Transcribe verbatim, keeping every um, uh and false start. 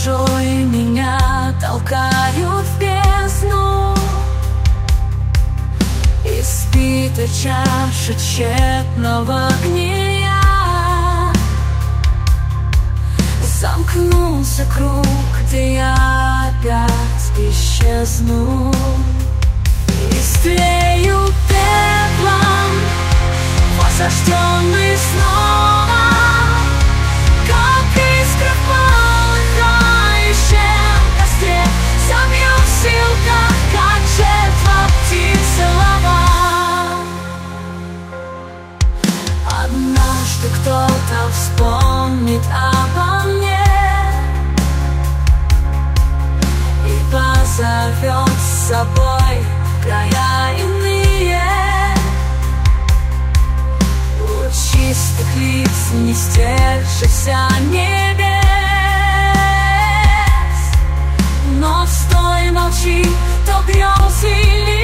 душой меня толкают в бездну. Испита чаша тщетного гния. Замкнулся круг, где я опять исчезну. Истлею пеплом, возрожденный снова, как искра в полыхающем костре. Забью в силках, как жертва птицелова. Однажды кто-то вспомнит обо мне и позовет с собой в края иные. У чистых лиц не стершихся небес, но стой, молчи, то грез или